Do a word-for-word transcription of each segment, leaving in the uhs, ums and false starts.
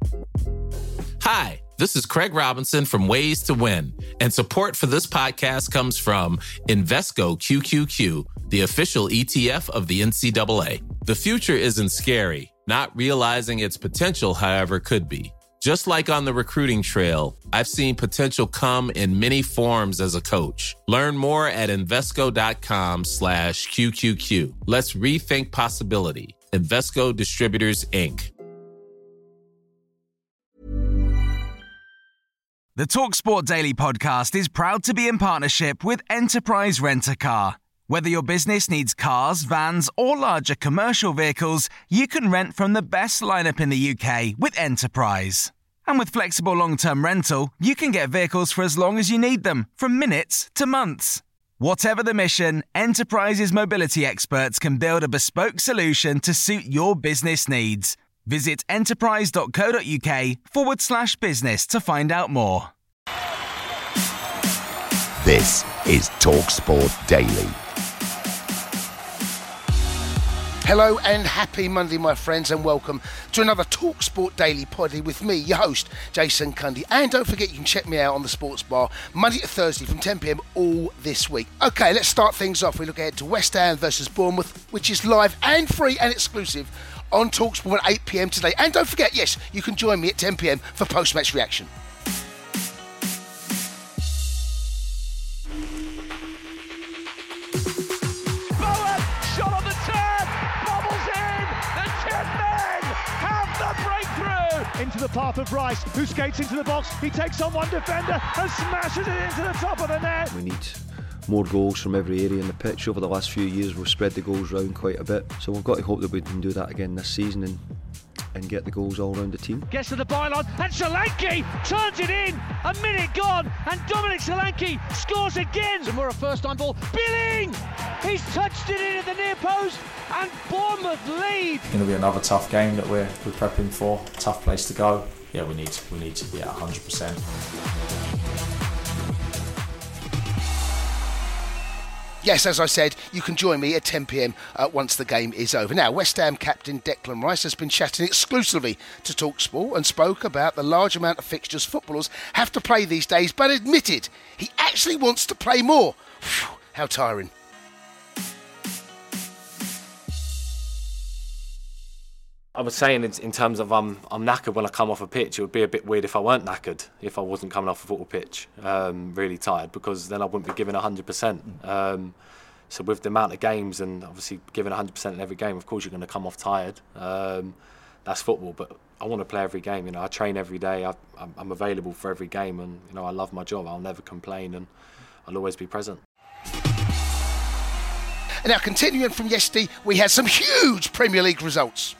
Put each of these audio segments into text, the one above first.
Hi, this is Craig Robinson from Ways to Win, and support for this podcast comes from Invesco Q Q Q, the official E T F of the N C double A. The future isn't scary. Not realizing its potential, however, could be. Just like on the recruiting trail, I've seen potential come in many forms as a coach. Learn more at Invesco.com slash QQQ. Let's rethink possibility. Invesco Distributors, Incorporated. The TalkSport Daily podcast is proud to be in partnership with Enterprise Rent-A-Car. Whether your business needs cars, vans, or larger commercial vehicles, you can rent from the best lineup in the U K with Enterprise. And with flexible long-term rental, you can get vehicles for as long as you need them, from minutes to months. Whatever the mission, Enterprise's mobility experts can build a bespoke solution to suit your business needs. Visit enterprise.co.uk forward slash business to find out more. This is TalkSport Daily. Hello and happy Monday, my friends, and welcome to another TalkSport Daily poddy with me, your host, Jason Cundy. And don't forget, you can check me out on the Sports Bar Monday to Thursday from ten p.m. all this week. Okay, let's start things off. We look ahead to West Ham versus Bournemouth, which is live and free and exclusive on TalkSport at eight p.m. today. And don't forget, yes, you can join me at ten p.m. for post-match reaction. Bowen, shot on the turn, bobbles in, the ten men have the breakthrough! Into the path of Rice, who skates into the box, he takes on one defender and smashes it into the top of the net. We need more goals from every area in the pitch. Over the last few years we've spread the goals around quite a bit, so we've got to hope that we can do that again this season and and get the goals all around the team. Gets to the byline and Solanke turns it in, a minute gone and Dominic Solanke scores again. Zamora first time ball, Billing! He's touched it in at the near post and Bournemouth lead. It's going to be another tough game that we're, we're prepping for, tough place to go. Yeah, we need, we need to be at one hundred percent. Yes, as I said, you can join me at ten p.m. Uh, once the game is over. Now, West Ham captain Declan Rice has been chatting exclusively to TalkSport and spoke about the large amount of fixtures footballers have to play these days, but admitted he actually wants to play more. Whew, how tiring. I was saying in, in terms of I'm I'm knackered when I come off a pitch. It would be a bit weird if I weren't knackered, if I wasn't coming off a football pitch, um, really tired, because then I wouldn't be giving one hundred percent. Um, so with the amount of games and obviously giving one hundred percent in every game, of course you're going to come off tired. Um, that's football, but I want to play every game. You know, I train every day. I, I'm, I'm available for every game, and you know I love my job. I'll never complain, and I'll always be present. And now, continuing from yesterday, we had some huge Premier League results.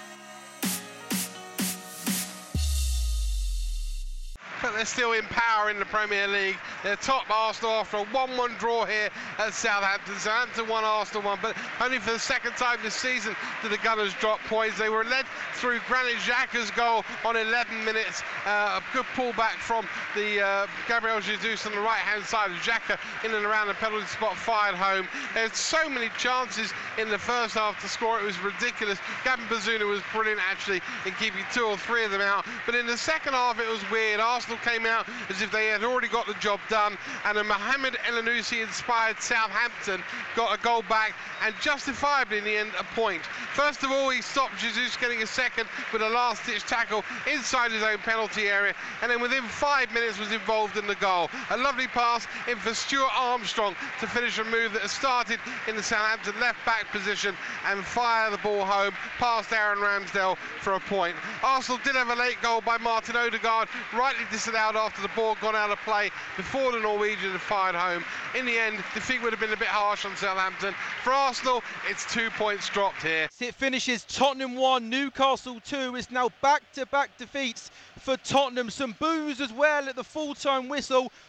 But they're still in power in the Premier League. They're top Arsenal after a one one draw here at Southampton. Southampton won, Arsenal won, but only for the second time this season did the Gunners drop points. They were led through Granit Xhaka's goal on eleven minutes. Uh, a good pullback from the uh, Gabriel Jesus on the right-hand side of Xhaka in and around the penalty spot, fired home. There's so many chances in the first half to score. It was ridiculous. Gavin Bazunu was brilliant actually in keeping two or three of them out. But in the second half it was weird. Arsenal came out as if they had already got the job done, and a Mohamed Elyounoussi inspired Southampton got a goal back, and justifiably in the end a point. First of all, he stopped Jesus getting a second with a last-ditch tackle inside his own penalty area, and then within five minutes was involved in the goal. A lovely pass in for Stuart Armstrong to finish a move that has started in the Southampton left-back position and fire the ball home past Aaron Ramsdale for a point. Arsenal did have a late goal by Martin Odegaard, rightly disallowed after the ball gone out of play before the Norwegian had fired home. In the end, defeat would have been a bit harsh on Southampton. For Arsenal, it's two points dropped here. It finishes Tottenham one, Newcastle two. It's now back-to-back defeats for Tottenham. Some boos as well at the full-time whistle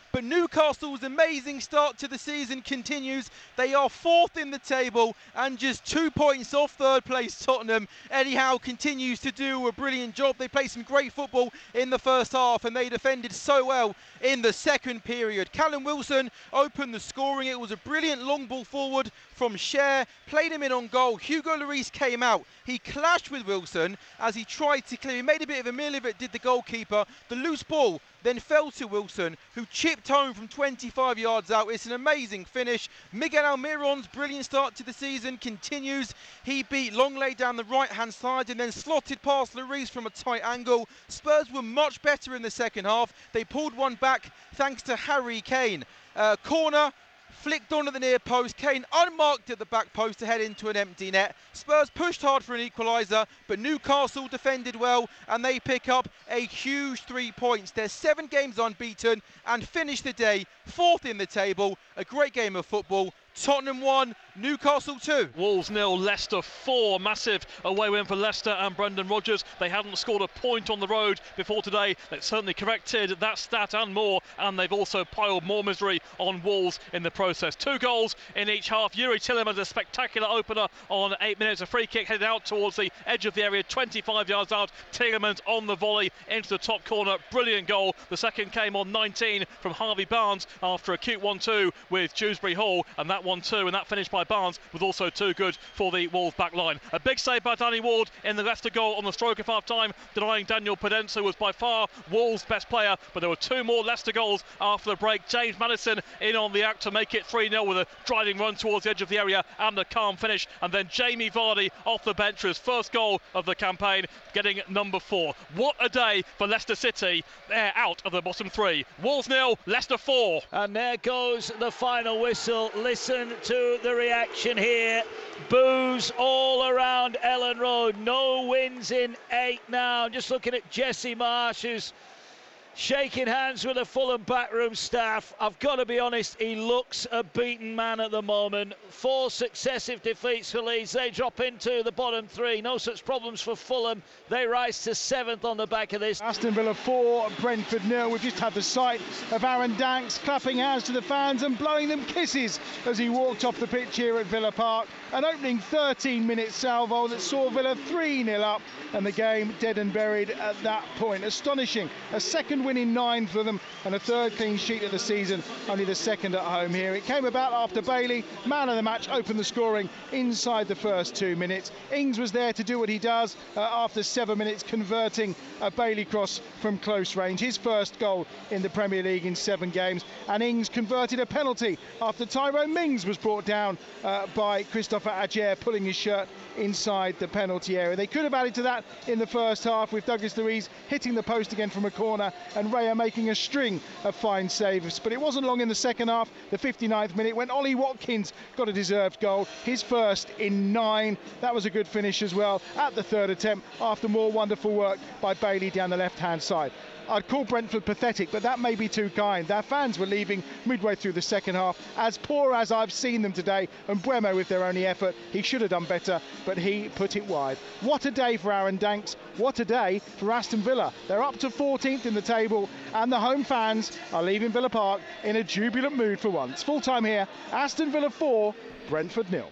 But Newcastle's amazing start to the season continues. They are fourth in the table and just two points off third place Tottenham. Eddie Howe continues to do a brilliant job. They played some great football in the first half and they defended so well in the second period. Callum Wilson opened the scoring. It was a brilliant long ball forward from Cher, played him in on goal. Hugo Lloris came out. He clashed with Wilson as he tried to clear. He made a bit of a meal of it, did the goalkeeper. The loose ball then fell to Wilson, who chipped home from twenty-five yards out. It's an amazing finish. Miguel Almiron's brilliant start to the season continues. He beat Longley down the right-hand side and then slotted past Lloris from a tight angle. Spurs were much better in the second half. They pulled one back thanks to Harry Kane. Uh, corner, flicked onto the near post. Kane unmarked at the back post to head into an empty net. Spurs pushed hard for an equaliser, but Newcastle defended well and they pick up a huge three points. They're seven games unbeaten and finish the day fourth in the table. A great game of football. Tottenham one, Newcastle two. Wolves nil, Leicester four. Massive away win for Leicester and Brendan Rodgers. They hadn't scored a point on the road before today. They've certainly corrected that stat and more, and they've also piled more misery on Wolves in the process. Two goals in each half. Yuri Tielemans, a spectacular opener on eight minutes. A free kick headed out towards the edge of the area, twenty-five yards out. Tielemans on the volley into the top corner. Brilliant goal. The second came on nineteen from Harvey Barnes after a cute one two with Dewsbury Hall, and that one two, and that finish by Barnes was also too good for the Wolves back line. A big save by Danny Ward in the Leicester goal on the stroke of half time, denying Daniel Podence, who was by far Wolves' best player. But there were two more Leicester goals after the break. James Maddison in on the act to make it three nil with a driving run towards the edge of the area and a calm finish. And then Jamie Vardy off the bench for his first goal of the campaign, getting number four. What a day for Leicester City. They're out of the bottom three. Wolves nil, Leicester four. And there goes the final whistle. Listen to the reaction here. Boos all around Ellen Road. No wins in eight now. Just looking at Jesse Marsh, who's shaking hands with the Fulham backroom staff. I've got to be honest, he looks a beaten man at the moment. Four successive defeats for Leeds. They drop into the bottom three. No such problems for Fulham. They rise to seventh on the back of this. Aston Villa four, Brentford nil. We've just had the sight of Aaron Danks clapping hands to the fans and blowing them kisses as he walked off the pitch here at Villa Park. An opening thirteen minute salvo that saw Villa three nil up and the game dead and buried at that point. Astonishing. A second win in nine for them and a third clean sheet of the season, only the second at home here. It came about after Bailey, man of the match, opened the scoring inside the first two minutes. Ings was there to do what he does uh, after seven minutes, converting a Bailey cross from close range. His first goal in the Premier League in seven games. And Ings converted a penalty after Tyrone Mings was brought down uh, by Christopher Ajer, pulling his shirt inside the penalty area. They could have added to that in the first half with Douglas Luiz hitting the post again from a corner and Raya making a string of fine saves. But it wasn't long in the second half, the fifty-ninth minute, when Ollie Watkins got a deserved goal, his first in nine. That was a good finish as well at the third attempt after more wonderful work by Bailey down the left-hand side. I'd call Brentford pathetic, but that may be too kind. Their fans were leaving midway through the second half, as poor as I've seen them today, and Buemo with their only effort. He should have done better, but he put it wide. What a day for Aaron Danks. What a day for Aston Villa. They're up to fourteenth in the table, and the home fans are leaving Villa Park in a jubilant mood for once. Full time here, Aston Villa four, Brentford nil.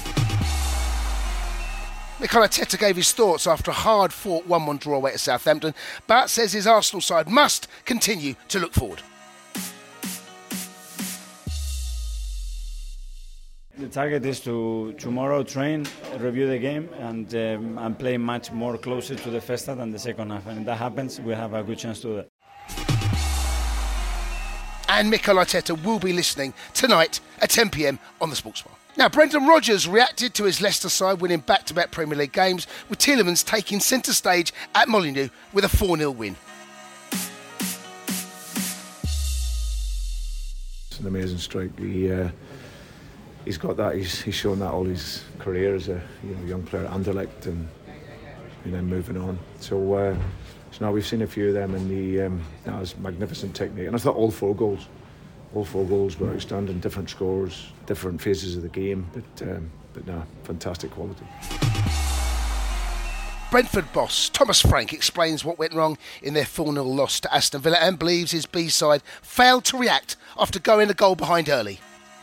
Mikel Arteta gave his thoughts after a hard-fought one one draw away at Southampton, but says his Arsenal side must continue to look forward. The target is to tomorrow train, review the game, and um, and play much more closer to the first half than the second half. And if that happens, we have a good chance to do that. And Mikel Arteta will be listening tonight at ten p m on the Sports Bar. Now, Brendan Rodgers reacted to his Leicester side winning back-to-back Premier League games, with Tielemans taking centre stage at Molineux with a four nil win. It's an amazing strike. He, uh, he's got that. He's, he's shown that all his career as a you know, young player at Anderlecht and, and then moving on. So, uh, so now we've seen a few of them, and the um, that was magnificent technique. And I thought all four goals. All four goals were outstanding, different scores, different phases of the game, but um, but no, fantastic quality. Brentford boss Thomas Frank explains what went wrong in their four nil loss to Aston Villa and believes his B-side failed to react after going a goal behind early.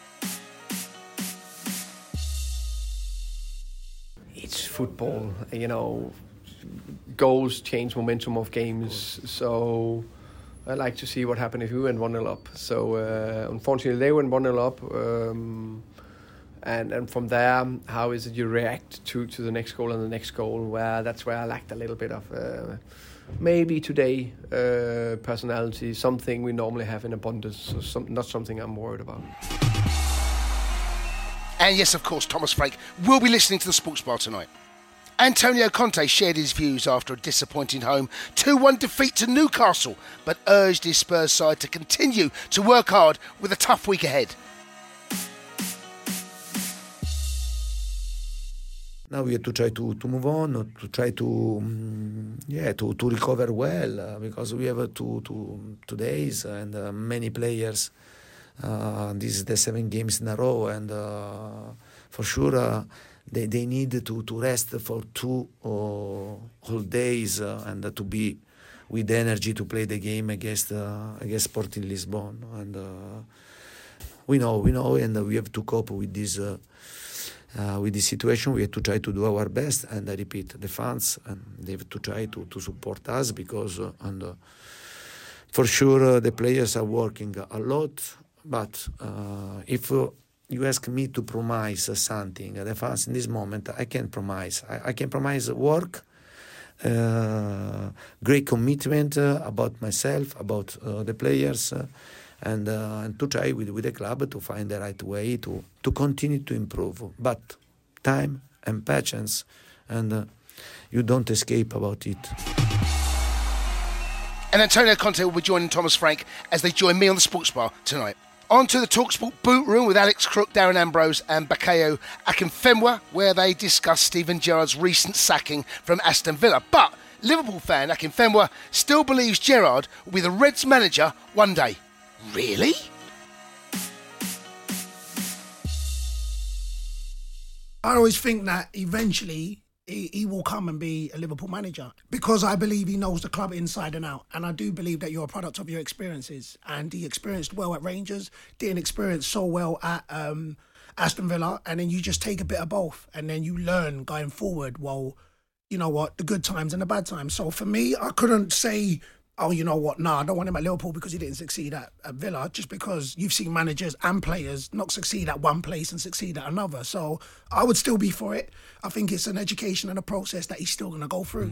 It's football, you know, goals change momentum of games, so I like to see what happened if we went one nil up. So uh, unfortunately they went one nil up, um, and, and from there, how is it you react to, to the next goal and the next goal, where that's where I lacked a little bit of uh, maybe today uh, personality, something we normally have in abundance, so some, not something I'm worried about. And yes, of course, Thomas Frank will be listening to the Sports Bar tonight. Antonio Conte shared his views after a disappointing home two one defeat to Newcastle, but urged his Spurs side to continue to work hard with a tough week ahead. Now we have to try to, to move on, to try to um, yeah to, to recover well, uh, because we have uh, two, two, two days and uh, many players. Uh, this is the seven games in a row, and uh, for sure uh, they they need to, to rest for two uh, whole days uh, and uh, to be with energy to play the game against uh, against Sporting Lisbon. And uh, we know we know, and uh, we have to cope with this uh, uh, with this situation. We have to try to do our best, and I repeat, the fans, and they have to try to, to support us, because uh, and uh, for sure uh, the players are working a lot. But uh, if uh, you ask me to promise uh, something, uh, the fans in this moment, I can't promise. I, I can promise work, uh, great commitment uh, about myself, about uh, the players, uh, and, uh, and to try with, with the club to find the right way to, to continue to improve. But time and patience, and uh, you don't escape about it. And Antonio Conte will be joining Thomas Frank as they join me on the Sports Bar tonight. On to the TalkSport boot room with Alex Crook, Darren Ambrose and Bakayo Akinfenwa, where they discuss Steven Gerrard's recent sacking from Aston Villa. But Liverpool fan Akinfenwa still believes Gerrard will be the Reds manager one day. Really? I always think that eventually he, he will come and be a Liverpool manager, because I believe he knows the club inside and out. And I do believe that you're a product of your experiences. And he experienced well at Rangers, didn't experience so well at um, Aston Villa. And then you just take a bit of both. And then you learn going forward, well, you know what, the good times and the bad times. So for me, I couldn't say, oh, you know what, nah, I don't want him at Liverpool because he didn't succeed at, at Villa, just because you've seen managers and players not succeed at one place and succeed at another. So I would still be for it. I think it's an education and a process that he's still going to go through.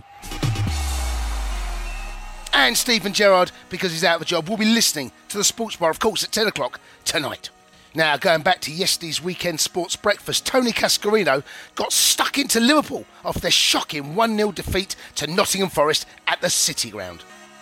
And Steven Gerrard, because he's out of a job, will be listening to the Sports Bar, of course, at ten o'clock tonight. Now, going back to yesterday's weekend sports breakfast, Tony Cascarino got stuck into Liverpool after their shocking one nil defeat to Nottingham Forest at the City Ground.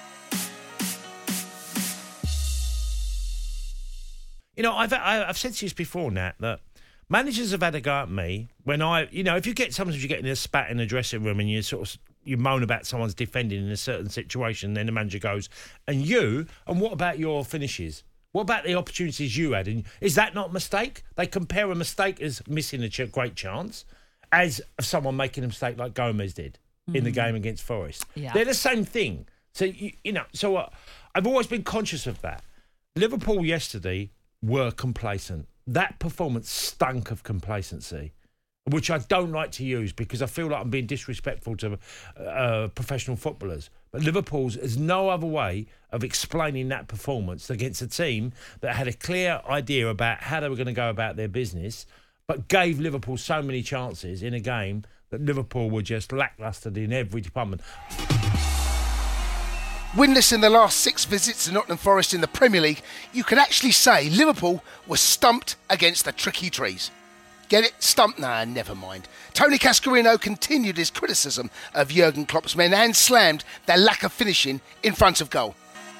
You know, I've I've said to you before, Nat, that managers have had a go at me when I, you know, if you get sometimes you get in a spat in a dressing room and you sort of you moan about someone's defending in a certain situation, then the manager goes, and you, and what about your finishes? What about the opportunities you had? And is that not a mistake? They compare a mistake as missing a ch- great chance as of someone making a mistake like Gomez did mm. in the game against Forest. Yeah. They're the same thing. So, you, you know, so uh, I've always been conscious of that. Liverpool yesterday were complacent. That performance stunk of complacency, which I don't like to use because I feel like I'm being disrespectful to uh, professional footballers. But Liverpool's is no other way of explaining that performance against a team that had a clear idea about how they were going to go about their business, but gave Liverpool so many chances in a game that Liverpool were just lacklustre in every department. Winless in the last six visits to Nottingham Forest in the Premier League, you could actually say Liverpool was stumped against the tricky trees. Get it? Stumped? Nah, never mind. Tony Cascarino continued his criticism of Jurgen Klopp's men and slammed their lack of finishing in front of goal.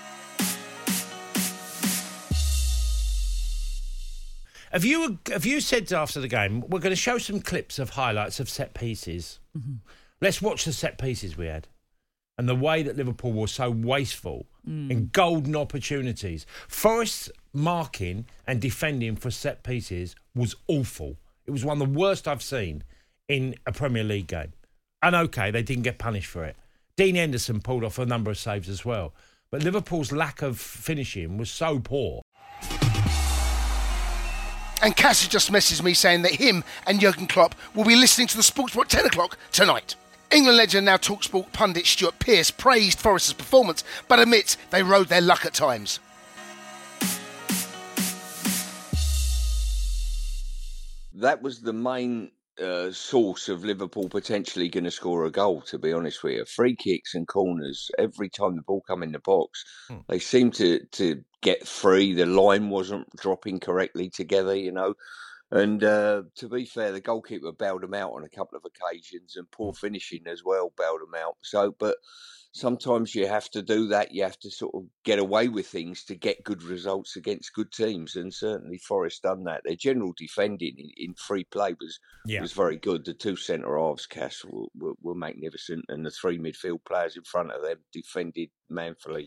Have you have you said after the game, we're going to show some clips of highlights of set pieces. Mm-hmm. Let's watch the set pieces we had. And the way that Liverpool was so wasteful mm. in golden opportunities. Forest's marking and defending for set pieces was awful. It was one of the worst I've seen in a Premier League game. And okay, they didn't get punished for it. Dean Henderson pulled off a number of saves as well. But Liverpool's lack of finishing was so poor. And Cassie just messaged me saying that him and Jurgen Klopp will be listening to the Sportspot at ten o'clock tonight. England legend, now TalkSport pundit Stuart Pearce praised Forest's performance, but admits they rode their luck at times. That was the main uh, source of Liverpool potentially going to score a goal, to be honest with you. Free kicks and corners, every time the ball come in the box, hmm. they seemed to, to get free. The line wasn't dropping correctly together, you know. And uh, to be fair, the goalkeeper bailed them out on a couple of occasions, and poor finishing as well bailed them out. So, but sometimes you have to do that. You have to sort of get away with things to get good results against good teams. And certainly Forest done that. Their general defending in, in free play was yeah. was very good. The two centre halves, Cass, were, were, were magnificent, and the three midfield players in front of them defended manfully.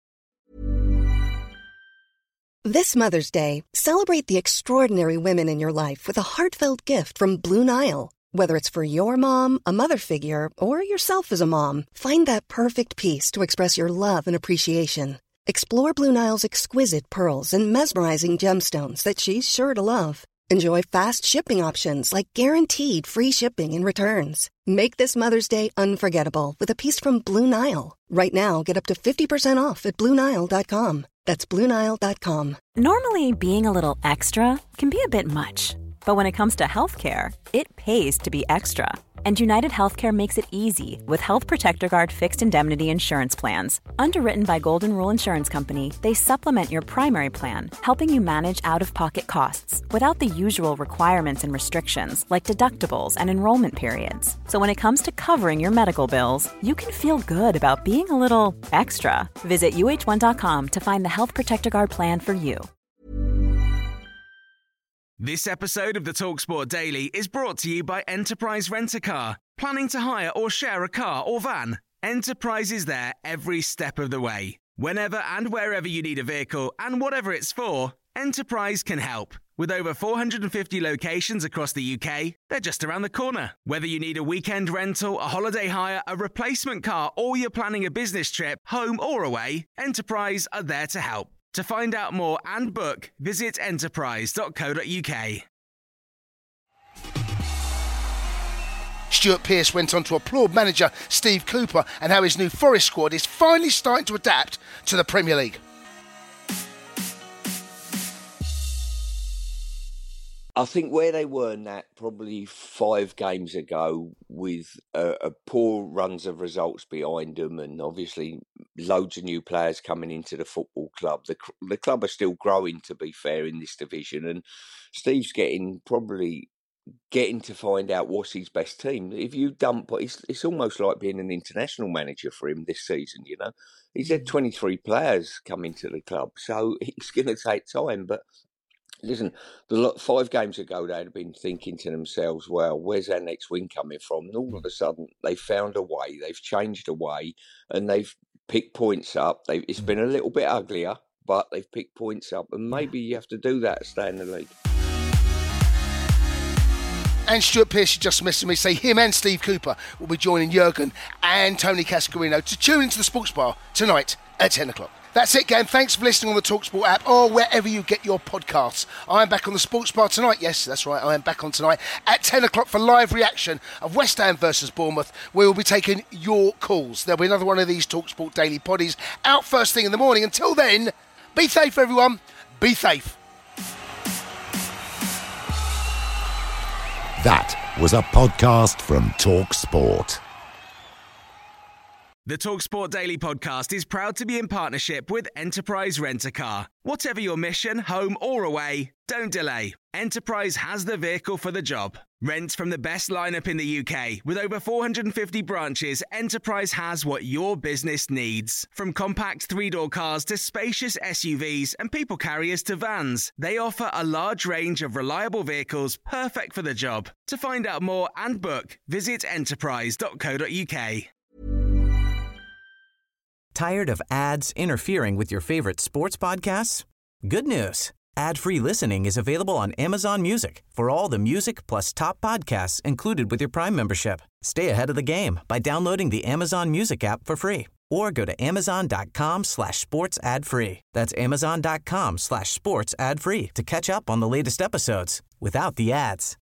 This Mother's Day, celebrate the extraordinary women in your life with a heartfelt gift from Blue Nile. Whether it's for your mom, a mother figure, or yourself as a mom, find that perfect piece to express your love and appreciation. Explore Blue Nile's exquisite pearls and mesmerizing gemstones that she's sure to love. Enjoy fast shipping options like guaranteed free shipping and returns. Make this Mother's Day unforgettable with a piece from Blue Nile. Right now, get up to fifty percent off at Blue Nile dot com. That's Blue Nile dot com. Normally, being a little extra can be a bit much. But when it comes to healthcare, it pays to be extra. And United Healthcare makes it easy with Health Protector Guard fixed indemnity insurance plans. Underwritten by Golden Rule Insurance Company, they supplement your primary plan, helping you manage out-of-pocket costs without the usual requirements and restrictions like deductibles and enrollment periods. So when it comes to covering your medical bills, you can feel good about being a little extra. Visit U H one dot com to find the Health Protector Guard plan for you. This episode of the TalkSport Daily is brought to you by Enterprise Rent-A-Car. Planning to hire or share a car or van? Enterprise is there every step of the way. Whenever and wherever you need a vehicle and whatever it's for, Enterprise can help. With over four hundred fifty locations across the U K, they're just around the corner. Whether you need a weekend rental, a holiday hire, a replacement car, or you're planning a business trip, home or away, Enterprise are there to help. To find out more and book, visit enterprise dot co dot uk. Stuart Pearce went on to applaud manager Steve Cooper and how his new Forest squad is finally starting to adapt to the Premier League. I think where they were, Nat, probably five games ago, with a, a poor runs of results behind them, and obviously loads of new players coming into the football club. The the club are still growing, to be fair, in this division, and Steve's getting probably getting to find out what's his best team. If you dump, it's it's almost like being an international manager for him this season. You know, he's had twenty-three players come into the club, so it's going to take time, but. Listen, the five games ago, they'd have been thinking to themselves, well, where's our next win coming from? And all of a sudden, they found a way, they've changed a way, and they've picked points up. They've, it's been a little bit uglier, but they've picked points up, and maybe you have to do that to stay in the league. And Stuart Pearce just messaged me, say him and Steve Cooper will be joining Jurgen and Tony Cascarino to tune into the Sports Bar tonight at ten o'clock. That's it, gang. Thanks for listening on the TalkSport app or wherever you get your podcasts. I am back on the Sports Bar tonight. Yes, that's right. I am back on tonight at ten o'clock for live reaction of West Ham versus Bournemouth. We will be taking your calls. There'll be another one of these TalkSport Daily Poddies out first thing in the morning. Until then, be safe, everyone. Be safe. That was a podcast from TalkSport. The TalkSport Daily Podcast is proud to be in partnership with Enterprise Rent-A-Car. Whatever your mission, home or away, don't delay. Enterprise has the vehicle for the job. Rent from the best lineup in the U K. With over four hundred fifty branches, Enterprise has what your business needs. From compact three-door cars to spacious S U Vs and people carriers to vans, they offer a large range of reliable vehicles perfect for the job. To find out more and book, visit enterprise dot co dot uk. Tired of ads interfering with your favorite sports podcasts? Good news. Ad-free listening is available on Amazon Music for all the music plus top podcasts included with your Prime membership. Stay ahead of the game by downloading the Amazon Music app for free or go to amazon.com slash sports ad free. That's amazon.com slash sports ad free to catch up on the latest episodes without the ads.